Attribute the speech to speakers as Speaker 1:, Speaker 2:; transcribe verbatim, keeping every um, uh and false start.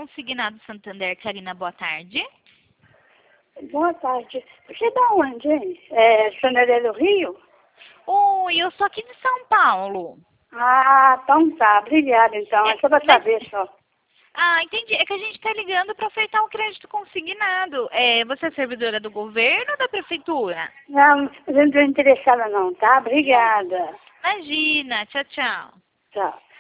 Speaker 1: Consignado Santander, Karina, boa tarde.
Speaker 2: Boa tarde. Você é da onde, hein? É Santander do Rio?
Speaker 1: Oi, eu sou aqui de São Paulo.
Speaker 2: Ah, então tá. Obrigada, então. É só pra
Speaker 1: Mas-
Speaker 2: saber só.
Speaker 1: Ah, entendi. É que a gente está ligando para ofertar um crédito consignado. É, você é servidora do governo ou da prefeitura?
Speaker 2: Não, eu não estou interessada não, tá? Obrigada.
Speaker 1: Imagina. Tchau, tchau.
Speaker 2: Tchau.